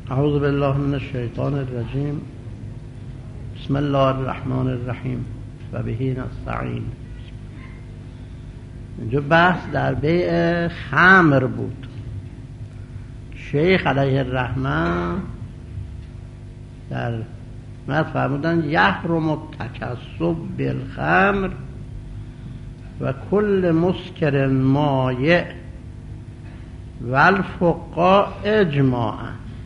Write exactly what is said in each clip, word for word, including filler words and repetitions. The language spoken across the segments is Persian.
اعوذ بالله من الشیطان الرجیم. بسم الله الرحمن الرحیم و به نستعین. اینجا بحث در بیع خمر بود. شیخ علیه الرحمه در متن فرمودن یحرم التکسب بالخمر و کل مسکر مایع و الفقهاء اجماعا.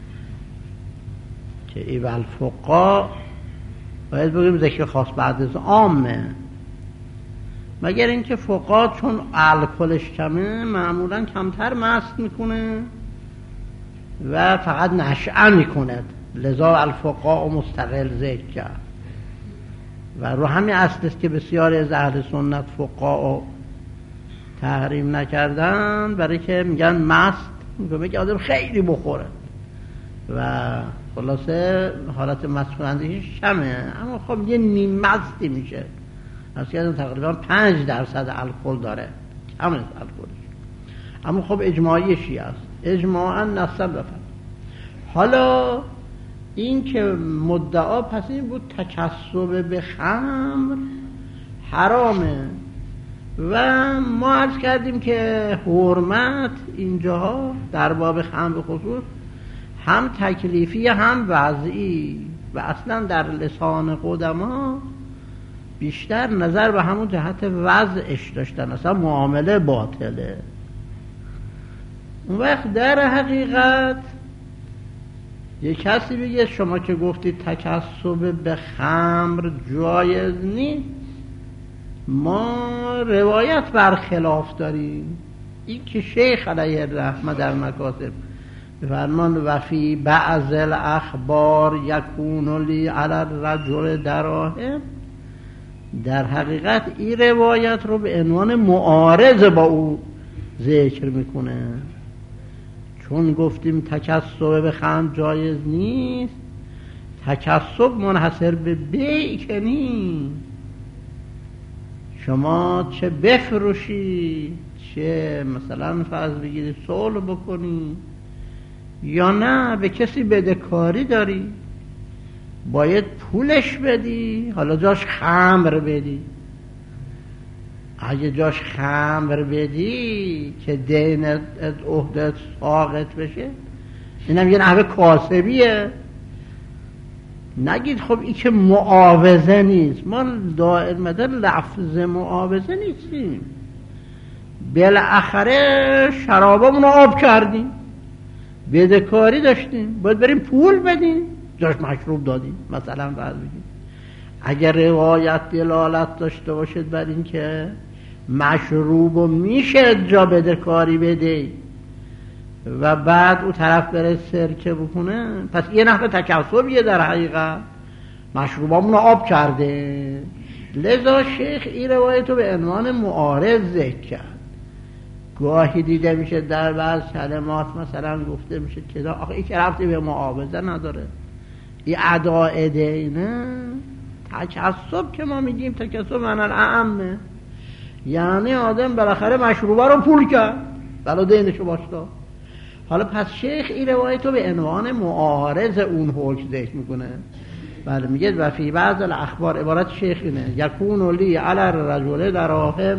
که ای و الفقهاء باید بگیم ذکر خاص بعد از عامه، مگر اینکه فقها چون الکلش کمه معمولا کمتر مست میکنه و فقط نشأه میکنه، لذا الفقهاء مستقل ذکر کرد و رو همین اصل است که بسیاری از اهل سنت فقها تحریم نکردن، برای که میگن مست میگه آدم خیلی بخوره و خلاصه حالت مست کنندگیش کمه، اما خب یه نیم مستی میشه. از که تقریبا پنج درصد الکل داره، کم است الکلش، اما خب اجماعی شیعه است، اجماعا نصب بفرد. حالا این که مدعا پس این بود تکسب به خمر حرامه و ما عرض کردیم که حرمت اینجاها در باب خمر به خصوص هم تکلیفی هم وضعی و اصلا در لسان قدما بیشتر نظر به همون جهت وضعش داشتن، اصلا معامله باطله. اون وقت در حقیقت یک کسی بگه شما که گفتید تکسب به خمر جایز نیست، ما روایت برخلاف داریم. این که شیخ علیه الرحمه در مکاتب فرمان و فی بعض الاخبار یکون لی علی الرجل دراهم، در حقیقت این روایت رو به عنوان معارض با او ذکر میکنه، چون گفتیم تکسب به خمر جایز نیست، تکسب منحصر به بیع که نیست. شما چه بفروشی، چه مثلا فرض بگیری صلح بکنی، یا نه به کسی بدهکاری داری باید پولش بدی، حالا جاش خمر بدی. اگه جاش خمر بدی که دینت عهدت ساقط بشه، اینم یه نحوه کاسبیه. نگید خب این که معاوضه نیست، ما دائما لفظ معاوضه نیستیم، بالاخره شرابمون رو آب کردیم، بدهکاری داشتیم، باید بریم پول بدیم، جاش مشروب دادیم. مثلا فرض بگیم اگر روایت دلالت داشته باشد بر این که مشروب رو میشه جا بدهکاری بده و بعد او طرف بره سرکه بکنه، پس یه نحوه تکسبیه در حقیقت، مشروبامون رو آب کرده. لذا شیخ این روایت رو به عنوان معارض ذکر کرد. گاهی دیده میشه در بعض کلمات مثلا گفته میشه که آخه این که رفتی به معاوضه نداره، این اداء دینه. تکسب که ما میگیم تکسب معنی اعمه، یعنی آدم بالاخره مشروبه رو پول کرد بلا دینشو باشتا. حالا پس شیخ این روایت رو به عنوان معارض اون حکم ذکر میکنه. بله میگه و فی بعض الاخبار، عبارت شیخ اینه، یکون لی علی الرجل دراهم،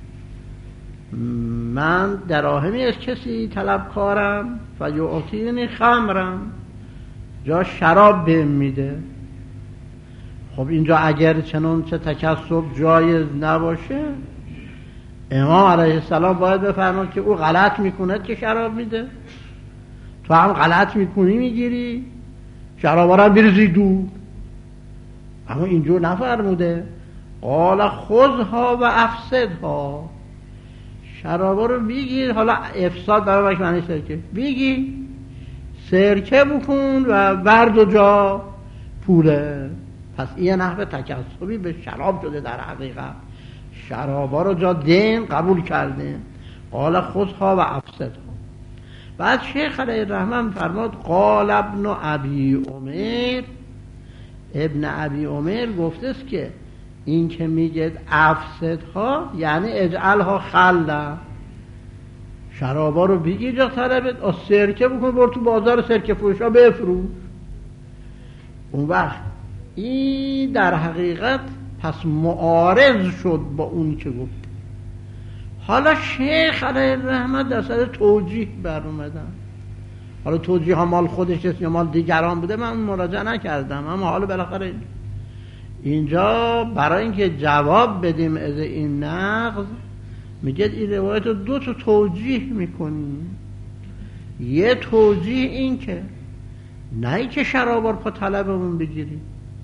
من دراهمی از کسی طلبکارم و یعطینی خمرم، جا شراب بهم میده. خب اینجا اگر چنون چه تکسب جایز نباشه، امام علیه السلام باید بفرماد که او غلط میکند که شراب میده، تو هم غلط میکنی میگیری شرابا رو بریزی دور. اما اینجور نفرموده، قال خذها و افسدها، شرابا رو بگیر، حالا افساد برای بک معنی سرکه، بگیر سرکه بکن و برد و جا پوله. پس این نحوه تکسبی به شراب شده در حقیقت، شرابا رو جا دین قبول کرده. قال خذها و افسدها. بعد شیخ علیه الرحمه فرماد قال ابن ابی عمر، ابن ابی عمر گفته است که این که میگه افسدها یعنی اجعلها خلا، شرابا رو بگیر جا طلبت، از سرکه بکن بر تو بازار سرکه فروشا بفروش. اون وقت این در حقیقت پس معارض شد با اون که گفت. حالا شیخ علیه الرحمه در سر توجیه بر اومدن. حالا توجیه ها مال خودش است یا مال دیگران بوده من مراجعه نکردم، اما حالا بالاخره اینجا برای اینکه جواب بدیم از این نقض میگه این روایت رو دو تا توجیه میکنیم. یه توجیه این که نه که شراب رو پا طلبمون بگیریم،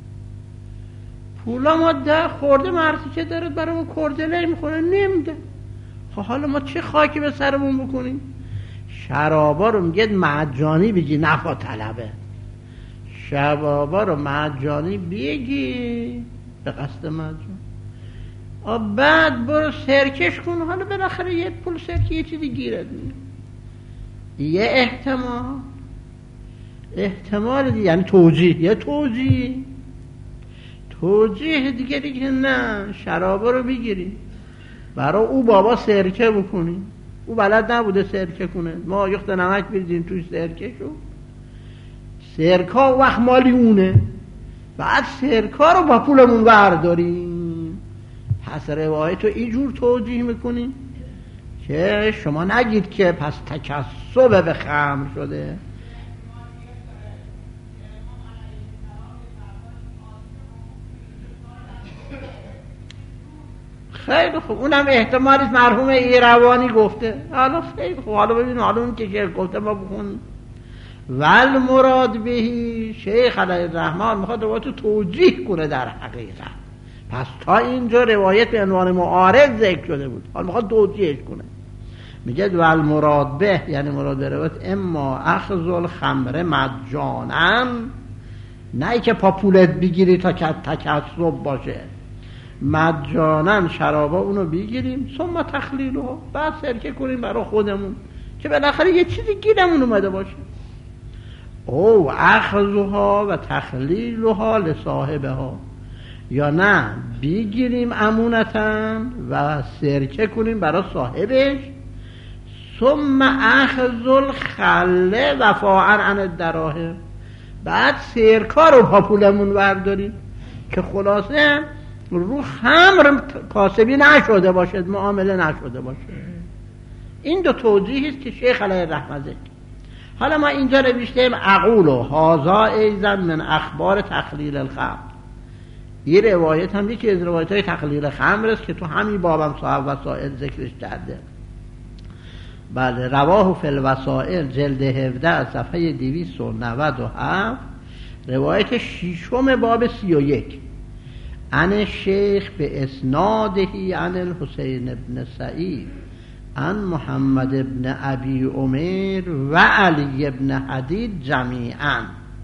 پولا ما ده خورده مردی که داره برامون کردله میخونه نمیده، خب حالا ما چه خاکی به سرمون بکنیم؟ شرابا رو میگه مجانی بگی نه پا طلبه، شرابا رو مجانی بگی به قصد مجان، بعد برو سرکش کن، حالا بالاخره یه پول سرکه یه چیزی گیرد میاد. یه احتمال احتمال دیگه یعنی توجیه، یه توجیه توجیه دیگری که نه شرابا رو بگیری برای او بابا سرکه بکنی، او بلد نبوده سرکه کنه، ما یخت نمک بریزیم توی سرکه شو، سرکا وقت مالی اونه، بعد سرکا رو با پولمون برداریم. پس روایت رو اینجور توجیه میکنیم که شما نگید که پس تکسب به خمر شده. خیلی خوب، اونم احتمالی مرحوم ایروانی گفته. حالا خیلی خوب، حالا ببین حالا اون که شیخ گفته ما بخون. ول مراد بهی شیخ علیه الرحمن میخواد روایت رو توجیه کنه در حقیقت. پس تا اینجا روایت به عنوان معارض ذکر شده بود، حالا میخواد توجیهش کنه. میگه ول مراد به یعنی مراد به روایت اما اخذ الخمر مجانا، نه که پا پولت بگیری تا تکسب باشه، مجانا شرابا اونو بگیریم ثم تخلیلها، بعد سرکه کنیم برای خودمون که بالاخره یه چیزی گیرمون اومده باشه. او اخذها و تخلیلها لصاحبها، یا نه بگیریم امونتاً و سرکه کنیم برای صاحبش، ثم اخذ الخله وفاءً عن الدراهم، بعد سرکا رو پا پولمون برداریم که خلاصه رو خمر کاسبی نشده باشد، معامله نشده باشه. این دو توجیه است که شیخ علیه الرحمه ذکر. حالا ما اینجا نوشتیم اقول و هذا ایضا من اخبار تخلیل الخمر. این روایت هم یکی از روایت های تخلیل خمر است که تو همین بابم صاحب وسائل ذکرش کرده. بله، رواه فی الوسائل جلد هفده صفحه دویست و نود و هفت، روایت ششم باب سی و یک، عن شیخ به اسنادهی عن الحسین ابن سعید عن محمد ابن ابی عمر و علی ابن حدید جمیعا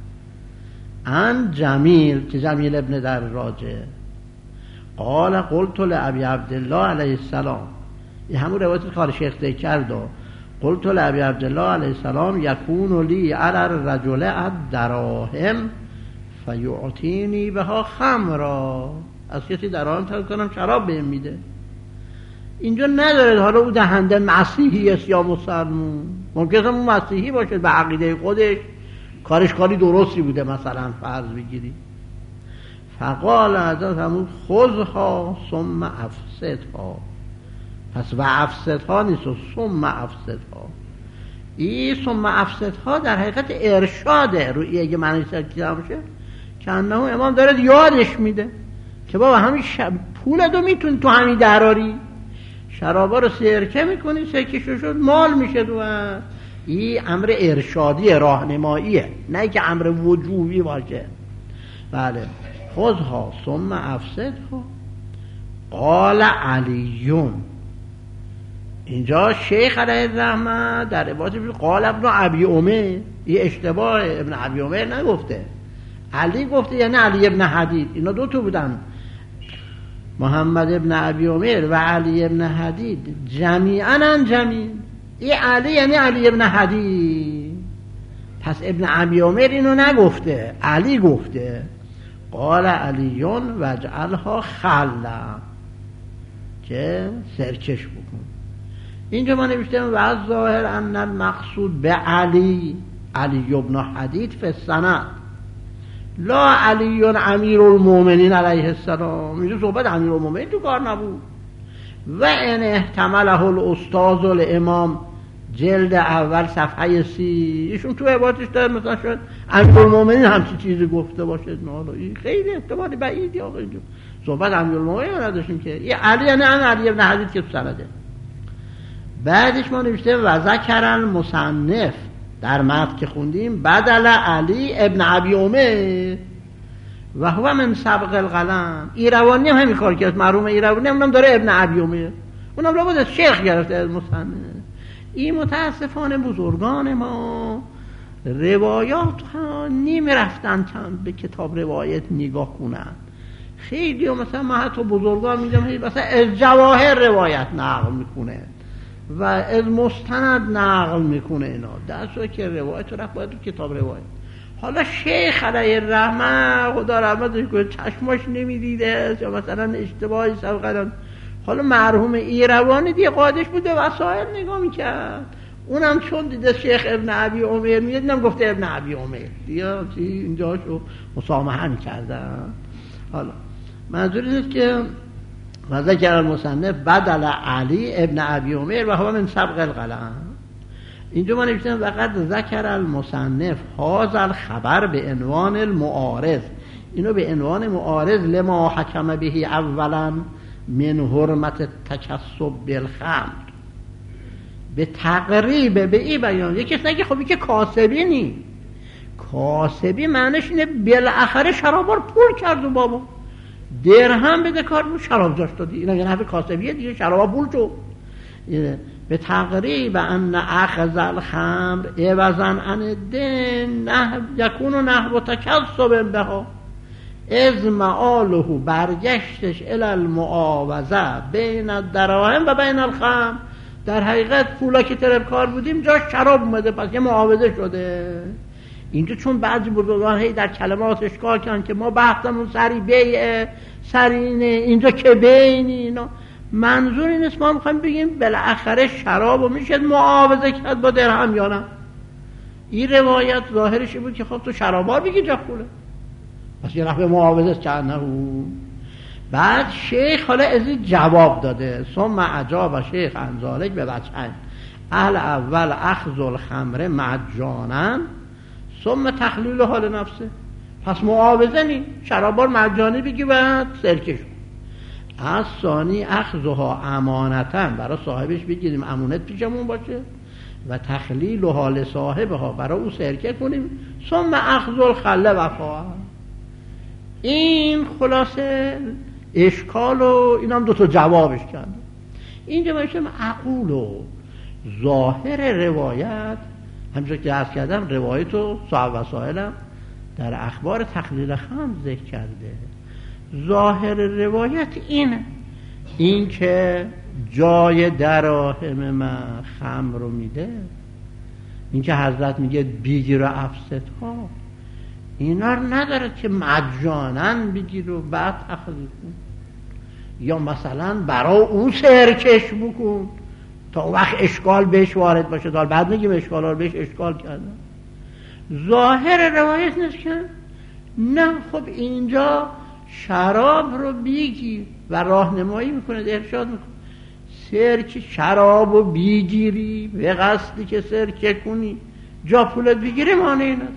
عن جمیل که جمیل ابن دراجه قال قلت لابی عبدالله علیه السلام، این همون روایت که شیخ ذکر کرد، قلت لابی عبدالله علیه السلام یکون لی علی الرجل الدراهم فیعطینی بها خمرا، از کسی دراهم طلب کنم شراب بهم میده. اینجا نداره حالا او دهنده مسیحی است یا مسلمون، ممکنه اون مسیحی باشه به عقیده خودش کارش کاری درستی بوده، مثلا فرض بگیری. فقال حضرت همون خذها ثم افسدها، پس و افسدها نیست و ثم افسدها. این ثم افسدها در حقیقت ارشاده روی اگه معنی سرکیده باشه که انه امام داره یادش میده که بابا همین ش... پولتو میتونی تو همین دراری، شرابا رو سرکه میکنی، سرکه شد مال میشه تو. این امر ارشادی راهنماییه، نه که امر وجوبی باشه. بله، خذها ثم افسدها. قال علیون، اینجا شیخ علیه الرحمه در عبارت قال ابن ابی عمر، این اشتباه، ابن ابی عمر نگفته، علی گفته، یعنی علی ابن حدید. اینا دو تا بودن، محمد ابن ابی عمر و علی ابن حدید جمیعاً جمیع. این علی یعنی علی ابن حدید، پس ابن ابی عمر اینو نگفته، علی گفته. قال علیون وجعلها خلا، که سرکش بکن. اینجا ما نوشتیم و ظاهر ان المقصود به علی علی ابن حدید فی السند لا علی امیر المؤمنین علیه السلام. اینجا صحبت امیر المؤمنین تو کار نبود. و ان احتمله الاستاذ الامام جلد اول صفحه سی، ایشون تو عبارتش داره مثلا شاید امیر المؤمنین همچین چیزی گفته باشه. نه این خیلی احتمال بعیدی. آقا اینجا صحبت امیر المؤمنین نداشتیم که یه علی یعنی ان علی ابن حدید که تو سنده. بعدش ما نوشته و ذکر المصنف در متن که خوندیم بدل علی ابن ابی عمر و هو من سبق القلم. ایروانی هم همین کار کرد. مرحوم ایروانی هم داره ابن ابی عمر، اونم لابد از شیخ گرفته از مصنف. این متاسفانه بزرگان ما روایات ها نمی رفتن به کتاب روایت نگاه کنن. خیلی و مثلا ما حتی بزرگان میدم مثلا از جواهر روایت نقل میکنه و از مستند نقل میکنه. اینا درسته که روایت رو رفت باید تو کتاب روایت. حالا شیخ علیه الرحمه خدا رحمتش کنه چشماش نمیدیده یا مثلا اشتباهی سبقدن. حالا مرحوم ایروانی دیگه قادش بوده وسائل نگاه میکرد. اونم چون دیده شیخ ابن ابی عمر میاد اینم گفته ابن ابی عمر دیگه اینجاشو مسامحه میکردن. حالا منظور اینه که و ذکر المصنف بدل علی ابن ابی عمر و هو من سبق القلم. اینجا ما نوشتیم وقت ذکر المصنف هذا الخبر به عنوان المعارض. اینو به عنوان معارض لما حکم به اولا من حرمت تکسب بالخمر به تقریب به این بیان. یکی کسی نگه خب که کاسبی نی، کاسبی معنیش اینه بالاخره شرابار پول کرد و بابا درهم بده کار بود شراب جاش دادی. اینا یه نحوه کاسبیه دیگه، شراب پول تو. به تقریب ان اخذ الخمر عوضا عن الدین نه یکون نحو تکسب بها از معاله برگشتش الی المعاوضه بین الدراهم و بین الخمر. در حقیقت پولا که طرف کار بودیم جاش شراب اومده پس یه معاوضه شده. اینجا چون بعضی بزرگان هی در کلمات اشکال کردن که ما بحثمون سری بیعه سری اینه، اینجا که بینی اینا منظور این است ما میخوایم بگیم بالاخره شرابو میشه معاوضه کرد با درهم یا نه. این روایت ظاهرش بود که خب تو شرابار بگی جا خوله پس یه نحوه معاوضه کرد نه. بعد شیخ حالا از این جواب داده ثم عجاب شیخ انزالک به وجهن اهل اول اخذ الخمر مجانا ثم تخلیل حال نفسه. پس معاوضه نی شرابار مجانی بگی بعد سرکش. از ثانی اخذها امانتا برای صاحبش بگیریم امانت پیشمون باشه و تخلیل حال صاحبها برای او سرکه کنیم ثم اخذ الخله وفا. این خلاصه اشکال و اینم دو تا جوابش کرد. اینجا باشه معقول و ظاهر روایت همچون که عرض کردم روایت و صاحب وسائلم در اخبار تخلیل خمر ذکر کرده. ظاهر روایت اینه این که جای دراهم من خمر رو میده، این که حضرت میگه بگیر و افسد ها اینا رو نداره که مجانن بگیر و بعد تخلیل کن یا مثلا برای اون سرکش بکن تا وقت اشکال بهش وارد باشه. دار بعد میگیم اشکال ها رو بهش اشکال کردن. ظاهر روایت نیست که نه خب اینجا شراب رو بیگیر و راهنمایی میکنه ارشاد میکنه سرکه شراب رو بیگیری به قصدی که سرکه کنی جا پولت بگیری مانعی نداره.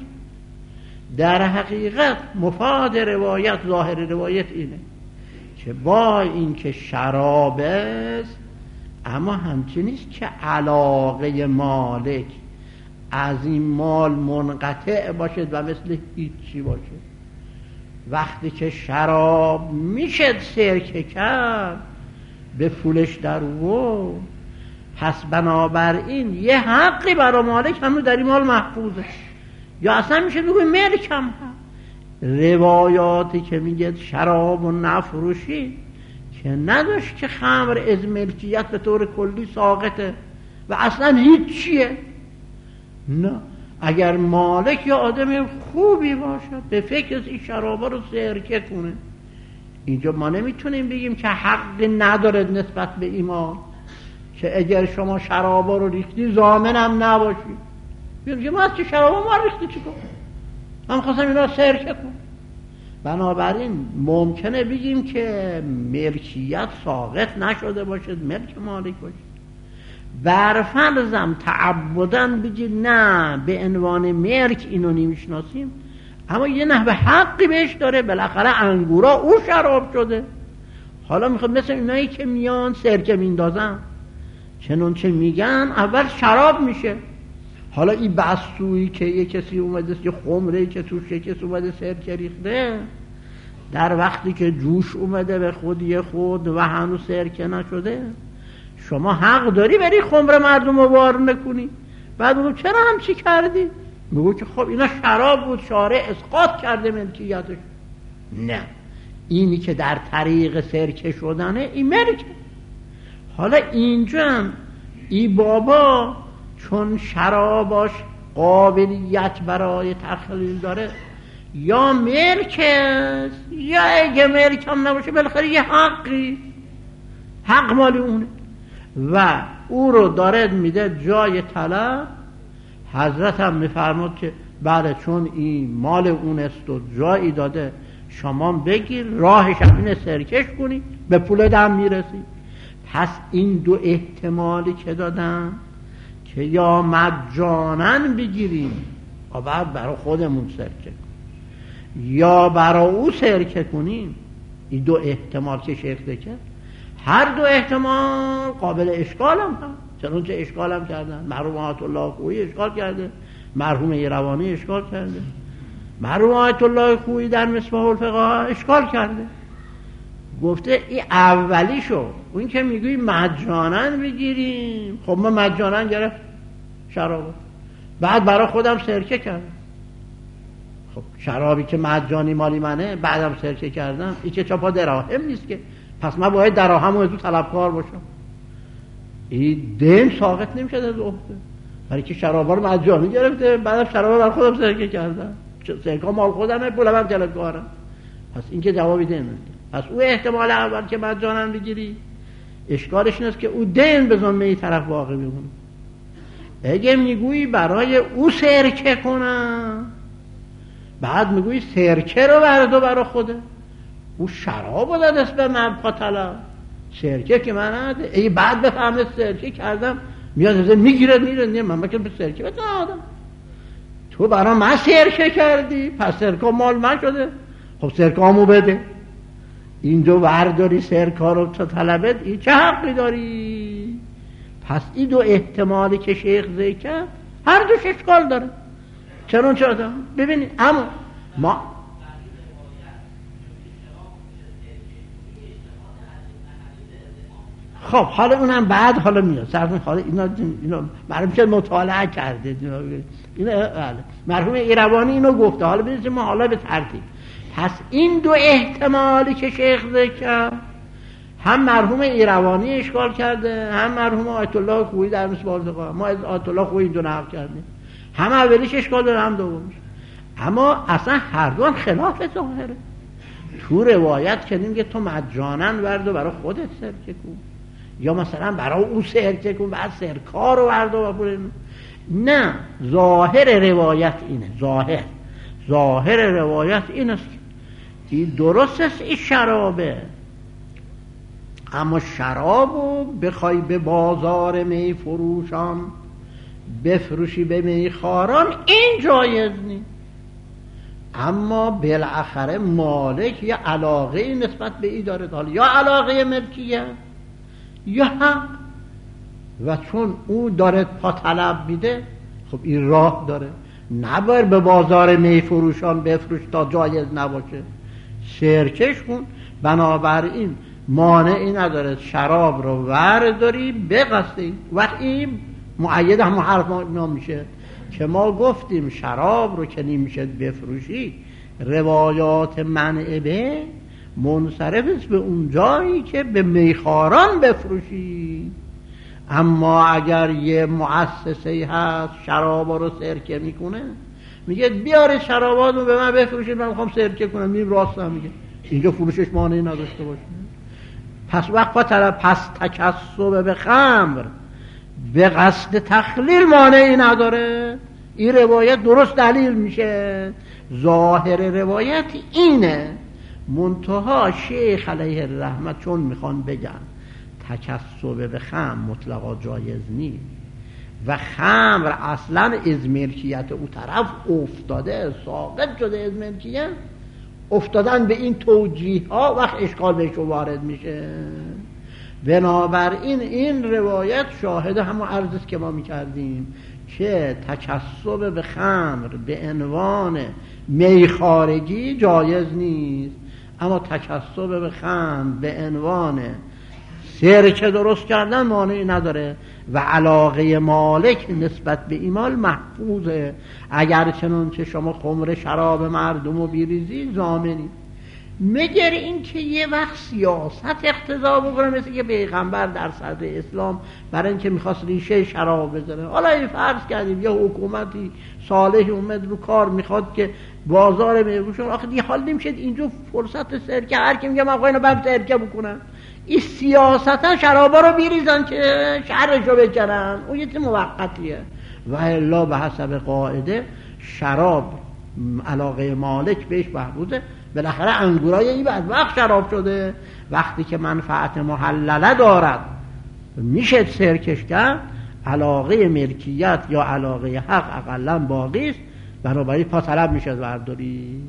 در حقیقت مفاد روایت ظاهر روایت اینه که با این که شراب است اما همچنین نیست که علاقه مالک از این مال منقطع باشد و مثل هیچی باشه. وقتی که شراب میشه سرکه کرد به پولش در او پس بنابراین یه حقی برای مالک همون در این مال محفوظه یا اصلا میشه بگوی ملکم هم. روایاتی که میگه شراب و نفروشی که نداشت که خمر از ملکیت به طور کلی ساقطه و اصلا هیچ چیه. نه اگر مالک یا آدم خوبی باشد به فکر از این شرابا رو سرکه کنه اینجا ما نمیتونیم بگیم که حق نداره نسبت به ایمان که اگر شما شرابا رو ریختی ضامنم نباشی. میگه ما از چه شرابا ما ریختی چیکار؟ من خواستم اینا سرکه کنم. بنابراین ممکنه بگیم که ملکیت ساقط نشده باشد، ملک مالک باشد. برفرضم تعبدن بگی نه به عنوان ملک اینو نمیشناسیم، اما یه نحوه حقی بهش داره، بالاخره انگورا او شراب شده. حالا میخواد مثل اینایی که میان سرکه میندازن چنون چه میگن اول شراب میشه. حالا این بستویی که یه کسی اومده، یه خمره که توش یه کسی اومده سرکه ریخته، در وقتی که جوش اومده به خودی خود و هنوز سرکه نشده، شما حق داری بری خمره مردم رو وار نکنی. بعد بگو چرا همچی کردی؟ بگو که خب اینا شراب بود، شارع اسقاط کرده ملکیتش. نه، اینی که در طریق سرکه شدنه این ملکه. حالا اینجا هم ای بابا چون شراباش قابلیت برای تخلیل داره، یا ملک است یا اگه ملک هم نباشه بالاخره یه حقی، حق مال اونه و او رو داره میده جای طلب. حضرت هم میفرمود که بله چون این مال اون است و جایی داده شما بگیر، راهش هم اینه سرکش کنی، به پول دم میرسی. پس این دو احتمالی که دادم که یا مجانن بگیریم و بعد برای خودمون سرکه کنیم یا برای او سرکه کنیم، این دو احتمال که شیخ ذکر، هر دو احتمال قابل اشکال هم هم چنون چه اشکال هم کردن. مرحوم آیت الله خویی اشکال کرده، مرحوم ایروانی اشکال کرده، مرحوم آیت الله خویی در مصباح الفقه اشکال کرده. گفته این اولی شو، اون که میگوی مجانن بگیریم، خب من مجانن گرفت شراب، بعد برای خودم سرکه کردم. خب شرابی که مجانی مالی منه بعدم سرکه کردم، این که چاپا دراهم نیست که، پس من باید دراهم و ازو طلبکار باشم. این دین ساقط نمیشه از عهده، برای که شرابا رو مجانی گرفته بعدم شرابا برای خودم سرکه کردم، سرکه مال خودمه پولم هم طلبکارم. پس این که جوابی دین نیست. پس او احتمال اول که مجانن بگیری اشکالش این است که او دین به ذمه ای طرف واقع میمونه. اگه میگویی برای او سرکه کنم، بعد میگویی سرکه رو بردو برای خوده، او شراب رو دست به من طلب، سرکه که من نده. ای بعد بفهمه سرکه کردم میاد ازه میگیره میره، نه من بکنم به سرکه بده آدم، تو برای من سرکه کردی پس سرکه مال من شده، خب سرکه همو بده. اینجا ورداری سرکه رو تا طلبت، این چه حقی داری؟ پس این دو احتمالی که شیخ ذکر هر دوش اشکال داره. چرا چرا ببینید، اما ما خب حالا اونم بعد حالا میاد سرتون، حالا اینا اینا مرحوم که مطالعه کرده اینا، مرحوم ایروانی اینو گفته. حالا ببینید ما حالا به ترتیب، پس این دو احتمالی که شیخ ذکر هم مرحوم ایروانی اشکال کرده، هم مرحوم آیت الله خویی در مصباح الفقه، ما از آیت الله خویی دو نقل کردیم، هم اولیش اشکال داره هم دومش. اما اصلا هر دو هم خلاف ظاهره. تو روایت کردیم که تو مجانن بردو برای خودت سرکه کن، یا مثلا برای او سرکه کن بعد سرکار رو بردو و پول. نه، ظاهر روایت اینه، ظاهر ظاهر روایت این است که درست است این شرابه، اما شرابو بخوای به بازار می فروشان بفروشی به میخاران این جایز نیست. اما بالاخره مالک یا علاقه نسبت به این داره، حالا یا علاقه ملکیه یا حق، و چون او داره پا طلب میده خب این راه داره، نباید به بازار می فروشان بفروش تا جایز نباشه، سرکش کن. بنابراین مانعی نداره شراب رو ورداری بقصدی. وقتی این معید هم حرف ما میشه که ما گفتیم شراب رو که نمیشه بفروشی، روایات منع به منصرف است به اون جایی که به میخاران بفروشی. اما اگر یه مؤسسه هست شرابا رو سرکه میکنه، میگه بیاره شرابات رو به من بفروشید، من میخوام سرکه کنم، میگه راست هم میگه، اینجا فروشش مانعی نداشته باشه. پس وقت طرف پس تکسب به خمر به قصد تخلیل مانعی نداره. این روایت درست دلیل میشه. ظاهر روایت اینه، منتها شیخ علیه الرحمت چون میخوان بگن تکسب به خمر مطلقا جایز نیست و خمر اصلا از ملکیت او طرف افتاده، ساقط شده از ملکیت، افتادن به این توجیه ها وقت اشکال بهش وارد میشه. بنابراین این روایت شاهد همون عرض است که ما میکردیم که تکسب به خمر به عنوان می خارجی جایز نیست، اما تکسب به خمر به عنوان سرکه درست کردن مانعی نداره و علاقه مالک نسبت به ایمال محفوظه. اگر چنانچه شما خمر شراب مردم و بیریزی زامنی. مگر این که یه وقت سیاست اقتضا بکنه، مثل که پیغمبر در صدر اسلام برای اینکه میخواست ریشه شراب بزنه، حالا این فرض کردیم یه حکومتی صالح اومد رو کار میخواد که بازار میگوشون، آخه دیگه حال نمیشه اینجا فرصت سرکه، هر کی میگه من آقا اینو برم سرکه بکنم، این سیاستا شرابا رو بیریزن که شرشو بکنن، اون یه موقتیه. و الا به حسب قاعده شراب علاقه مالک بهش محفوظه. بالاخره انگورای این بعد وقت شراب شده، وقتی که منفعت محلله دارد میشه سرکش کرد، علاقه ملکیت یا علاقه حق اقلا باقی است، بنابراین پا طلب میشه برداری.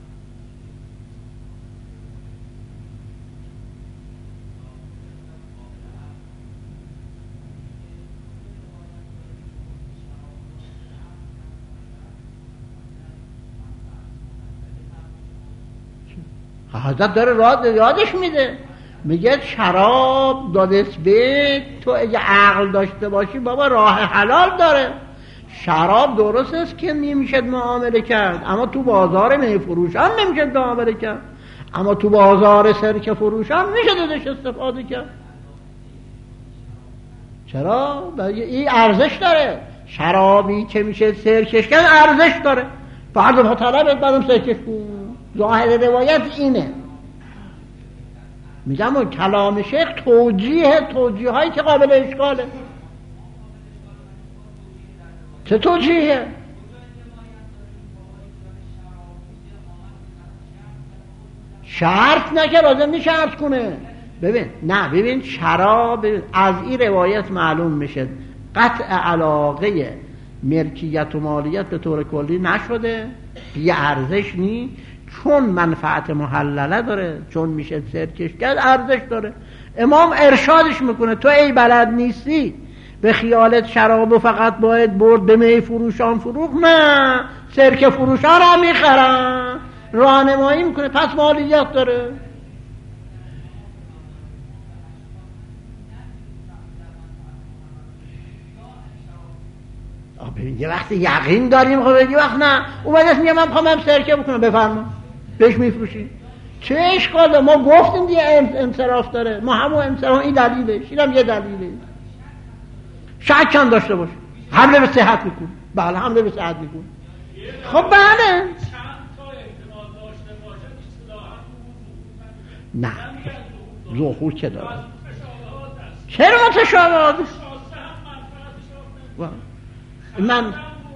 حضرت داره راد یادش میده، میگه شراب دادست به تو اگه عقل داشته باشی بابا راه حلال داره. شراب درست است که نمیشه معامله کرد، اما تو بازار می فروشان نمیشه معامله کرد، اما تو بازار سرکه فروشان میشه دادش استفاده کرد. چرا؟ این ارزش داره. شرابی که میشه سرکش کرد ارزش داره. بعد ما طلبت بعدم سرکش کن. ظاهر روایت اینه. میگم اون کلام شیخ توجیه توجیه هایی که قابل اشکاله. چه توجیه؟ شرط نکه لازم نیست شرط کنه. ببین نه ببین شراب از این روایت معلوم میشه قطع علاقه ملکیت و مالیت به طور کلی نشده، بی ارزش نی، چون منفعت محلله داره، چون میشه سرکش کرد ارزش داره. امام ارشادش میکنه تو ای بلد نیستی به خیالت شرابو فقط باید برد به می فروشان فروخ، نه سرکه فروشان هم میخرن، راهنمایی میکنه، پس مالیت داره. یه وقت یقین داریم خب یه وقت نه، اومدست میگه من میخوام هم سرکه بکنم، بفرما بهش میفروشی، چه اشکاله؟ ما گفتیم دیگه انصراف داره، ما همون انصراف این دلیلش، اینم یه دلیله. شک هم داشته باشه حمله به صحت میکن. بله حمله به صحت میکن. خب بله نه ظهور که داره. چرا متشابهات؟ من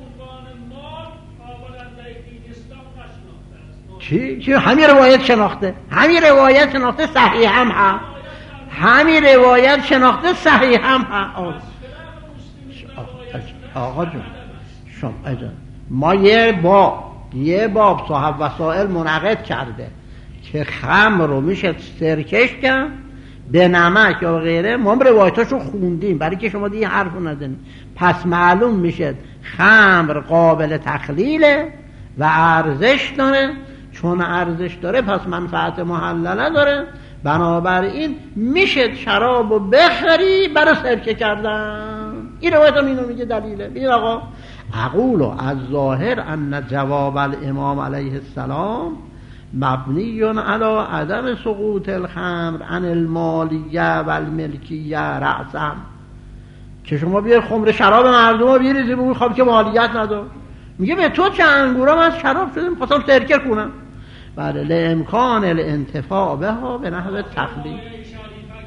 چی؟ چی؟ همین روایت شناخته، همین روایت شناخته صحیح هم هم همین روایت شناخته صحیح هم هم آقا جون شما اجا ما یه باب یه باب صاحب وسائل منعقد کرده که خمر رو میشه سرکش کرد به نمک یا غیره، ما هم روایتاشو خوندیم برای که شما دیگه حرف نداریم. پس معلوم میشه خمر قابل تخلیله و ارزش داره، چون ارزش داره پس منفعت محلله داره، بنابراین میشه شرابو بخری برای سرکه کردن. این روایت هم اینو میگه دلیله. ببین آقا اقولو از ظاهر ان جواب الامام علیه السلام مبنی علی عدم سقوط الخمر عن المالیه و الملکیه رأسا، که شما بیار خمر شراب مردم رو بیریزی بگوی خب که مالیت ندار. میگه به تو چه انگورم از شراب شدیم خواستم سرکه کنم. بله لامکان الانتفاع بها به نحو تخلیل.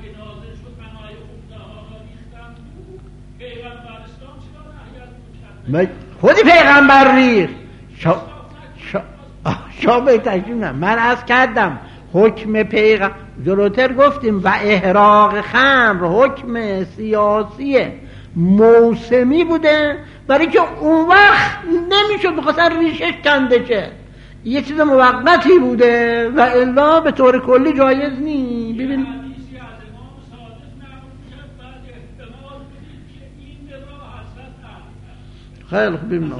خودی پیغمبر ریخت. شا شا شا به تشکیم نه، من از کردم حکم پیغمبر جلوتر گفتیم و احراق خمر حکم سیاسی موسمی بوده، برای که اون وقت نمیشد بخواستن ریشش کنده چه یه چیز موقتی بوده و الا به طور کلی جایز نی. ببین خیلی خوب ببینم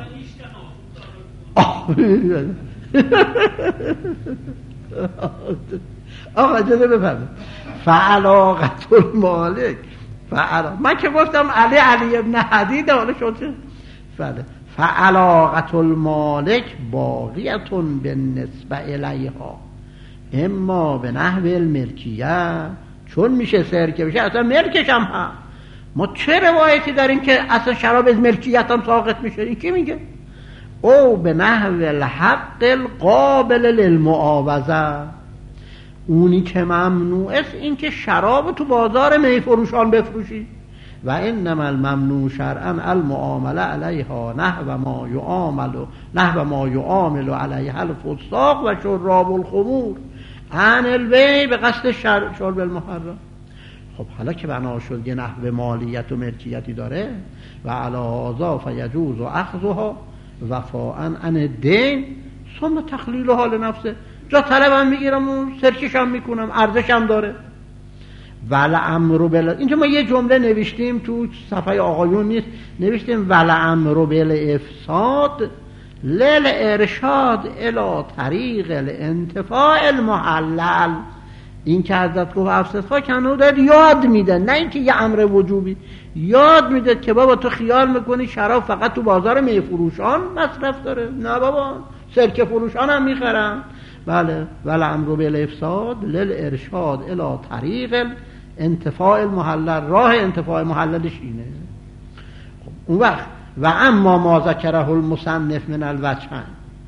آقا اجازه بفرمایید. فعلاقت المالک فعلا من که گفتم علی علی ابن حدید حالا شد بله. فعلاقت المالک باقیتون به نسبه الیها اما به نحو الملکیت، چون میشه سرکه بشه اصلا ملکش هم هست. ما چه روایتی داریم که اصلا شراب از ملکیت هم ساقط میشه؟ این کی میگه؟ او به نحو الحق القابل للمعاوضه، اونی که ممنوع است این که شراب تو بازار میفروشان بفروشی. و انما الممنوع شرعا المعامله علیها نحو ما یعامل نحو ما یعامل علیها الفساق و شراب الخمور عن البیع به قصد شرب المحرم. خب حالا که بنا شد یه نحو مالیت و ملکیتی داره و علی هذا فیجوز اخذها وفاء عن الدین ثم تخلیلها لنفسه. جا طلبم میگیرم و سرچشم میکنم، ارزشم داره. ولعمر بل اینجا ما یه جمله نوشتیم تو صفحه آقایون نیست، نوشتیم ولعمر بالافساد لل ارشاد الی طریق الانتفاع المحلل. این که حضرت گفت افسدها کنو داد یاد میده، نه اینکه یه امر وجوبی، یاد میده که بابا تو خیال میکنی شراب فقط تو بازار میفروشان مصرف داره، نه بابا سرکه فروشان هم میخرن. بله ولعمر بالافساد لل ارشاد الی طریق انتفاع المحلل، راه انتفاع محللش اینه. خب اون وقت و اما ما ذکره المصنف من الوجهین،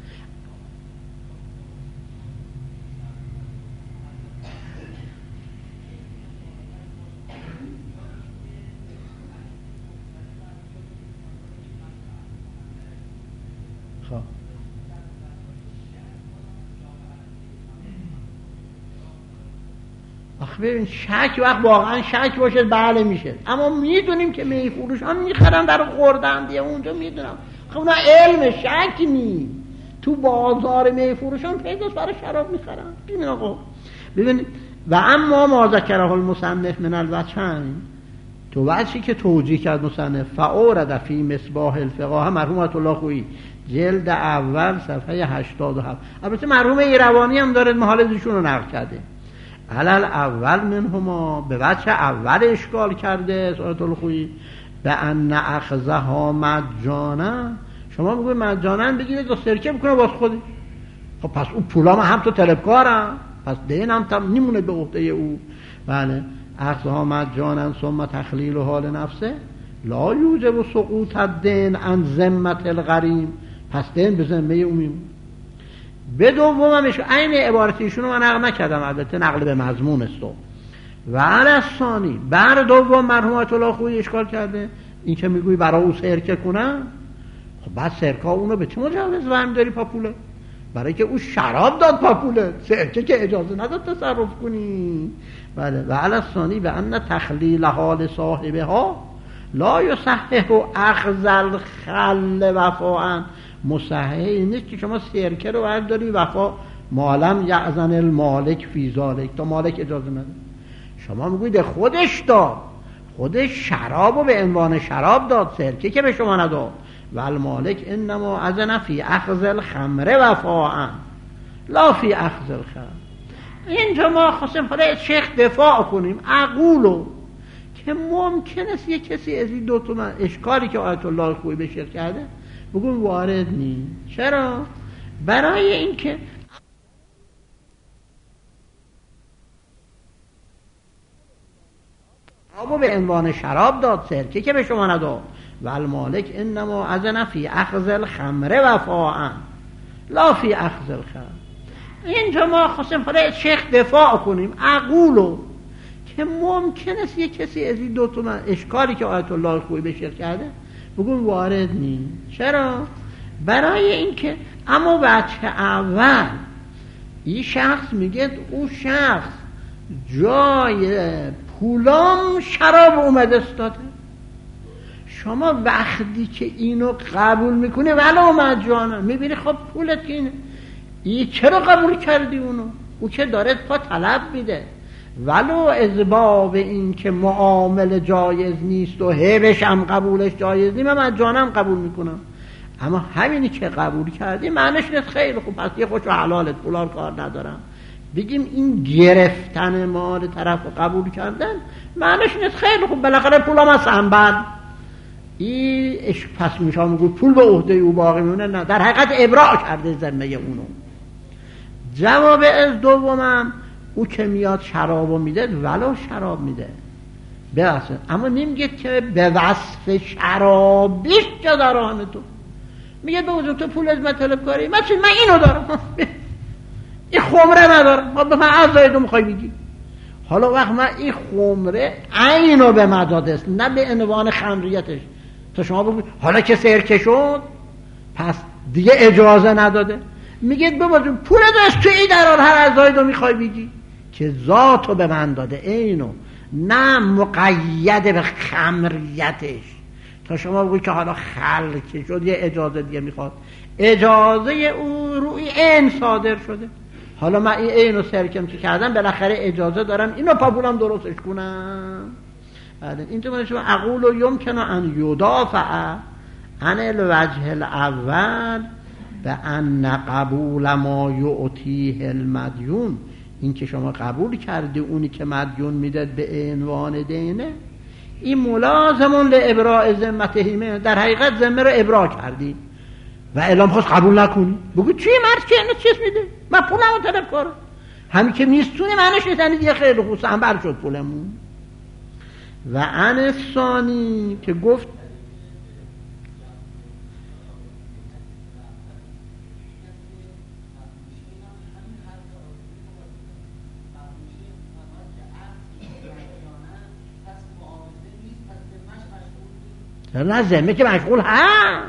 ببین شک وقت واقعا شک باشه بله میشه، اما میدونیم که میفروش هم میخرن در خوردن دیگه اونجا میدونم. خب اونا علم شک نی تو بازار میفروش هم پیداست برای شراب میخرن. ببین آقا ببین و اما ما ذکره المصنف من الوجهین، تو وجهی که توجیه کرد مصنف فاورد فی مصباح الفقاه مرحومت الله خویی جلد اول صفحه هشتاد و هفت. البته مرحوم ایروانی هم داره محالزشون رو نقل کرده. علل اول منهما به وجه اول اشکال کرده سورت الخویی به ان اخذها مجانا، شما میگوی مجانا بگیرید و سرکه بکنه باز خودش. خب پس اون پولا ما هم تو طلبکارم، پس دین هم تم نیمونه به عهده او. بله اخذها مجانا ثم تخلیلها لنفسه لا یوجب سقوط الدین عن ذمة الغریم، پس دین به ذمه او میمونه. به دومش عین عبارتیشون رو من نقل نکردم، البته نقل به مضمون است. و علی ثانی بر دوم مرحومت الله خویی اشکال کرده این که میگویی برای او سرکه کنن. خب بعد سرکا اونو به چه مجوز برمی داری پاپوله؟ برای که او شراب داد پاپوله، سرکه که اجازه نداد تصرف کنی. بله و علی ثانی به ان تخلیل حال صاحبها لا یصحح اخذ الخل وفاء، مصحح نیست که شما سرکه رو برداری وفا مالم یعزن المالک فی ذالک، تا مالک اجازه نده. شما میگوید خودش داد، خودش شراب رو به عنوان شراب داد، سرکه که به شما نداد. و المالک انما اذن فی اخذ الخمر وفاء لا فی اخذ الخمر. اینجا ما خواستیم خدا شیخ دفاع کنیم عقولو که ممکن است یک کسی از این دو تا اشکالی که آیت الله خویی به شیخ کرده بگون وارد نیست. چرا؟ برای اینکه آبو به عنوان شراب داد، سرکه که به شما نداد. و المالک انما اذن فی اخذ الخمر وفاء لا فی اخذ الخمر. اینجا ما خواستیم خدا شیخ دفاع کنیم عقولو که ممکن است یک کسی از این دو تا اشکالی که آیت الله خویی به شیخ کرده بگو وارد نیست. چرا؟ برای اینکه اما بچه اول این شخص میگه او شخص جای پولام شراب اومده استاده. شما وقتی که اینو قبول میکنی ولو مجانا میبینی خب پولت که اینه، ای چرا قبول کردی اونو؟ او که داره پا طلب میده، ولو از باب این که معامله جایز نیست و هبش هم قبولش جایز نیست، من مجانم قبول میکنم. اما همینی که قبول کردی معنیش نیست خیلی خوب پس یه خوش و حلالت پولار کار ندارم. بگیم این گرفتن مال طرف رو قبول کردن معنیش نیست خیلی خوب بالاخره پولام از سنبل این عشق پس میشه میگو پول به عهده او باقی میمونه. نه، در حقیقت ابراع کرده ذمه اونو. جواب از دومم او که میاد شرابو میده ولو شراب میده برسه، اما نمیگه که به وصف شرابیش جداران تو میگه بگوزم تو پول از من طلب کاری، من چون من اینو دارم این خمره ندارم، ما به من از دایدو میخوای بگی. حالا وقت من این خمره اینو به مداد است نه به عنوان خمریتش. تا شما بگوید حالا که سرکه شد پس دیگه اجازه نداده، میگه ببازم پول داشت تو ای درار هر از دایدو میخوای بگی که ذاتو به من داده اینو، نه مقید به خمریتش. تا شما بگوید که حالا خلق شد یه اجازه دیگه میخواد، اجازه او روی این صادر شده. حالا من این اینو سرکم که کردم بالاخره اجازه دارم اینو پاپولم درستش کنم. این تو منشون اقول و یمکن ان یدافع عن الوجه الاول به ان قبول ما یعطیه المدیون، این که شما قبول کردی اونی که مدیون میداد به عنوان دینه، این ملازمون لابراء ذمتهمه، در حقیقت ذمه رو ابراء کردی و اعلام خواست قبول نکنی. بگو چی مرد که اینو چیز میده من پولمو طلب کارم، همین که میستونی معنیش نیستنی دیگه خیلی خوب سنبر شد پولمون. و عن ثانی که گفت نه ذمه که مشغول ها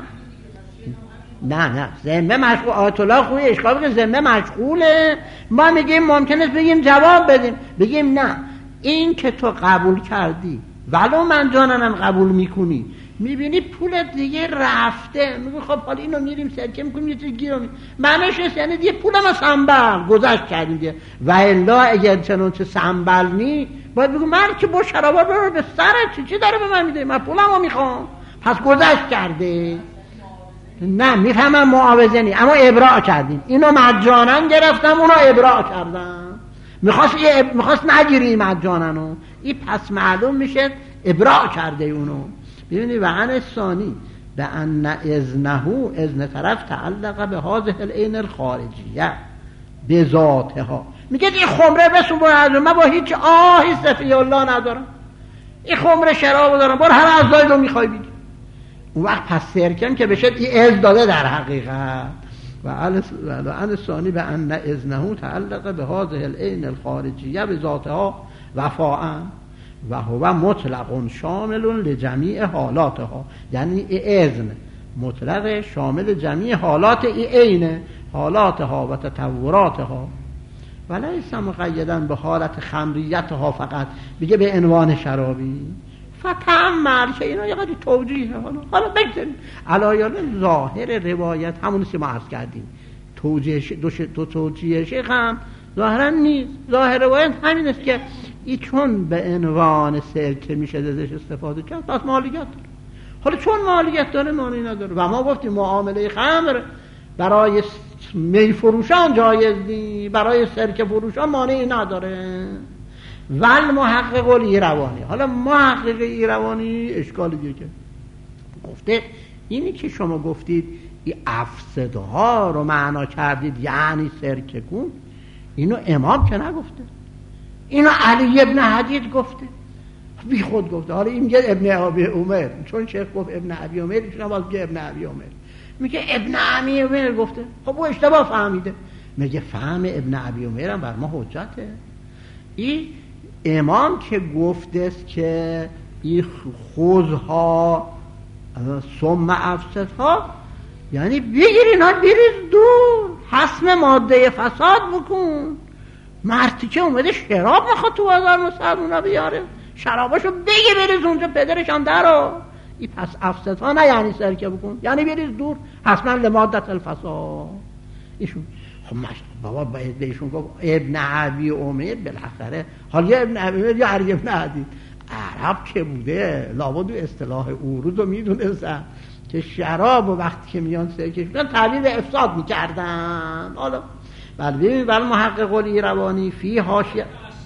نه نه ذمه مشغول آیت الله خوی اشکال بگه ذمه مشغوله. ما میگیم ممکنه بگیم جواب بدیم، بگیم نه این که تو قبول کردی ولو من جاننم قبول میکنی، میبینی پولت دیگه رفته، میگی خب حالا اینو میریم سرکه میکنیم یه چیز گیرم معنیش نیست یعنی دیگه پولم از سنبل گذشت کردیم دیگه. و الا اگر چنانچه سنبل نی باید بگو من که با شرابا رو به سرت چی چی داره به من میده، من پولمو میخوام پس گذشت کرده. نه میفهمم معاوضه نی اما ابراع کردیم، اینو مجانا گرفتم اونو ابراع کردم، میخواست میخواست نگیری مجاننو، این پس معلوم میشه ابراع کرده اونو. ببینی و عن ثانی به ان اذنه اذن طرف تعلق به هذه العین الخارجیه به ذاتها، میگه این خمره بسون برو از من با هیچ آهی صفی الله ندارم، این خمره شراب دارم برو هر از دایدو میخوای بگی. اون وقت پس سرکم که بشه این از داده در حقیقت. و عن ثانی به ان اذنه تعلق به هذه العین الخارجیه به ذاتها وفاء و هو مطلق شامل لجمیع حالاتها، یعنی اذن مطلق شامل جمیع حالات ای عین حالاتها و تطوراتها و لیس مقیدا به حالت خمریتها فقط، میگه به عنوان شرابی. فتعمل که اینا یه قدری توجیه. حالا حالا بگذاریم علایال ظاهر روایت همونی که ما عرض کردیم، توجیه دو, دو توجیه شیخ هم ظاهرا نیست، ظاهر روایت همین است که ای چون به عنوان سرکه میشه ازش استفاده کرد پس مالیت داره. حالا چون مالیت داره معنی نداره و ما گفتیم معامله خمر برای می فروشان جایز نیست، برای سرکه فروشان معنی نداره. ول محقق الایروانی، حالا محقق ایروانی اشکال دیگه که گفته اینی که شما گفتید این افسدها رو معنا کردید یعنی سرکه کن، اینو امام که نگفته، اینو علی ابن حدید گفته، بی خود گفته. حالا این میگه ابن ابی عمر، چون شیخ گفت ابن ابی عمر چون باز میگه ابن ابی عمر، میگه ابن ابی عمر گفته. خب او اشتباه فهمیده، میگه فهم ابن ابی عمر هم بر ما حجته. این امام که گفته است که این خوزها ثم افسدها یعنی بگیر اینا بریز دور، حسم ماده فساد بکن. مردی که اومده شراب میخواد تو بازار مسلمونا بیاره، شراباشو بگی بریز اونجا، پدرش هم درو. این پس افسدها نه یعنی سرکه بکن، یعنی بریز دور، حسما لمادت الفساد. ایشون خب بابا باید بهشون گفت ابن ابی عمر بالاخره، حالا یا ابن ابی عمر یا علی ابن عدی، عرب که بوده لابد اصطلاح اورود رو میدونستن که شراب و وقتی که میان سرکش میکنن تعبیر به افساد میکردن. حالا بل ببین بل محقق الایروانی فی حاشیه،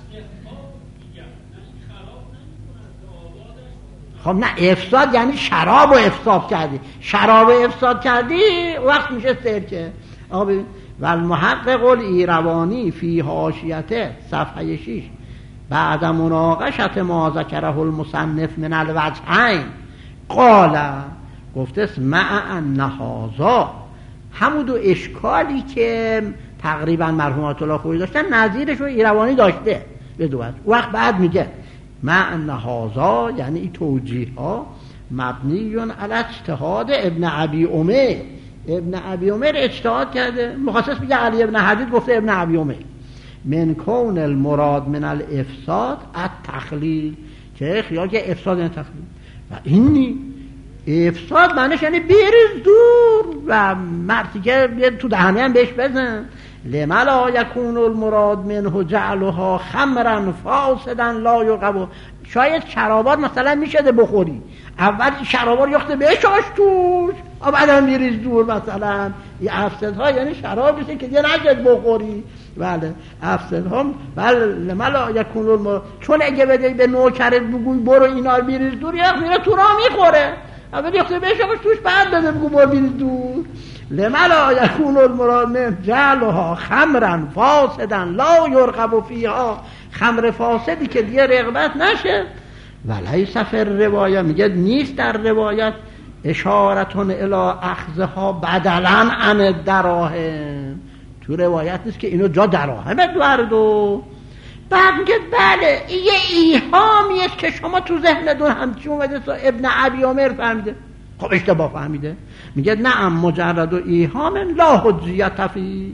خب نه افساد یعنی شراب و افساد کردی، شراب و افساد کردی وقت میشه سرکه. آقا ببین ول محقق الایروانی فی حاشیته صفحه شش بعد مناقشت ما ذکره المصنف من الوجهین قال گفته است مع ان هذا، همون دو اشکالی که تقریبا مرحومات الله خویی داشتن نظیرش رو ایروانی داشته به دو وجه. وقت بعد میگه مع ان هذا یعنی این توجیه ها مبنی علی اجتهاد ابن ابی عمر. ابن ابی عمر اجتهاد کرده، مخصص میگه علی ابن حدید گفته ابن ابی عمر من کون المراد من الافساد التخلیل، که خیال که افساد یعنی تخلیل و اینی افساد معنیش یعنی بریز دور و مردی که تو دهنه هم بهش بزن. لما لا یکون المراد منه جعلها خمرا فاسدا لا یقبو، شاید شرابات مثلا میشده بخوری، اول شرابات یخته بشاش توش و بعدم بریز دور. مثلا این افسدها یعنی شراب بشه که دیگه نشد بخوری. بله افسدها بله لما لا یکون المراد، چون اگه بده به نوکرت بگوی برو اینا بریز دور یا میره تو راه میخوره، اول یخته بشاش توش بعد بده بگو برو بریز دور. لما لا یکون المراد من جعلها خمرا فاسدا لا یرغب فیها، خمر فاسدی که دیگه رغبت نشه. ولیس فی الروایه، میگه نیست در روایت اشارتون الی اخذها بدلا عن الدراهم، تو روایت نیست که اینو جا دراهم بردو. بعد میگه بله این یه ایهامیه که شما تو ذهنتون همچی اومده ابن ابی عمر فهمیده. خب اشتباه فهمیده. میگه نعم مجرد و ایهام لا حجیت فی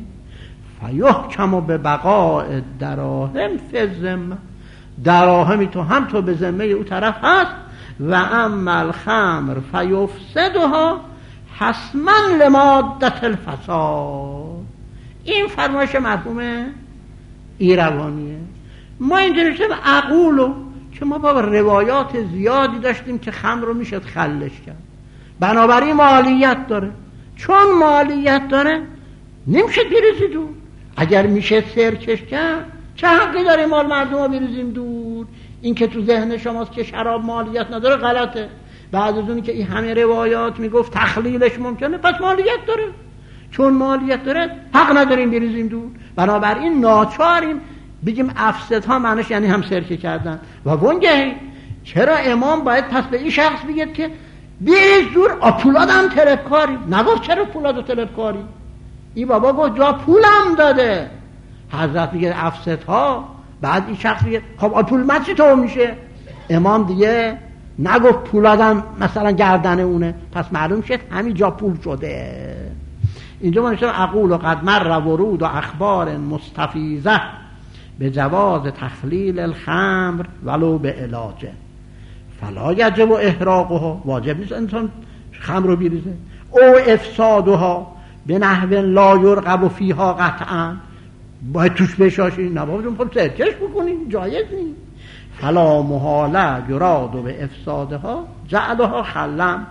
فیحکم به بقاء دراهم فی الذمه، دراهمی تو هم تو به ذمه او طرف هست. و اما الخمر فیفسدها حسما لمادت الفساد. این فرمایش مرحوم ایروانیه. ما اینجا نشتیم اقولو که ما با روایات زیادی داشتیم که خمر رو میشد خلش کرد، بنابراین مالیت داره. چون مالیت داره نمیشه بریزی دور. اگر میشه سرکش کرد چه حقی داره مال مردم رو بریزیم دور؟ این که تو ذهن شماست که شراب مالیت نداره غلطه. بعد از اونی که این همه روایات میگفت تخلیلش ممکنه، پس مالیت داره. چون مالیت داره حق نداریم بریزیم دور، بنابراین ناچاریم بگیم افسدها معنیش یعنی هم سرکه کردن. و وانگهی چرا امام باید پس به این شخص بگید که بریز دور؟ آپولاد هم طلبکاری نگفت. چرا پولاد و طلبکاری؟ این بابا گفت جا پولم داده. حضرت میگه افسدها، بعد این شخص میگه خب آپول مچی تو میشه؟ امام دیگه نگفت پولادم مثلا گردن اونه، پس معلوم شد همین جا پول شده. اینجا ما نشتم اقول و قد مر ورود و اخبار مستفیضه به جواز تخلیل الخمر ولو به علاجه فلا یجب احراقها، واجب نیست انسان خمر رو بریزه. او افسادها به نحو لا یرغب فیها قطعا، باید توش بشاشی، نباید اون خب سرکش بکنیم، جایز نیست. فلا محاله یراد به افسادها جعلها خلم.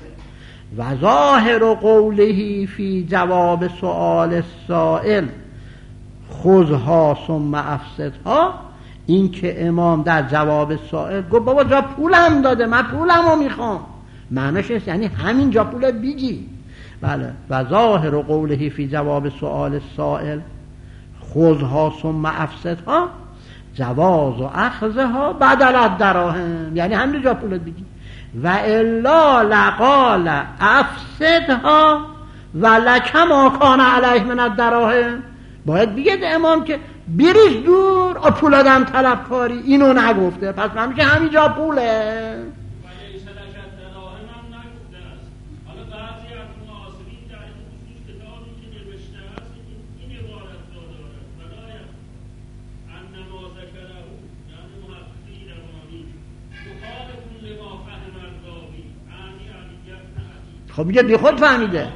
و ظاهر قوله فی جواب سؤال السائل خذها ثم افسدها، این که امام در جواب سائل گفت بابا جا پولم داده من پولمو میخوام، معنیش است یعنی همین جا پولت بگی. بله. و ظاهر قوله فی جواب سؤال السائل خذها ثم افسدها جواز و اخذها بدل الدراهم، یعنی همین جا پولت بگی. و الا لقال افسدها و لک ما کان علیه من الدراهم، باید بگید امام که بریز دور آ پولادم طلبکاری، اینو نگفته، پس من میشه همینجا پوله. خب میگه بی خود فهمیده.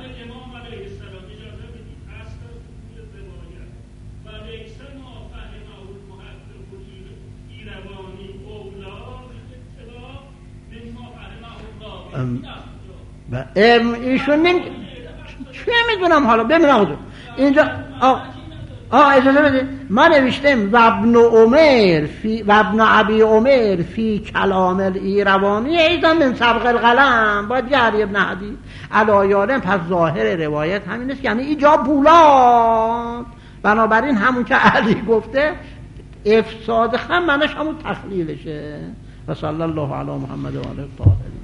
ایشون نمی چه میدونم حالا ببینم اینجا آه آه اجازه بده ما نوشتم و ابن عمر فی و ابن ابی عمر فی کلام الایروانی ایضا من سبق القلم باید جری ابن حدیث علایارم. پس ظاهر روایت همین است، یعنی اینجا بولاد. بنابراین همون که علی گفته افساد خم منش همون تخلیلشه. و صلی الله علی محمد و آله الطاهرین.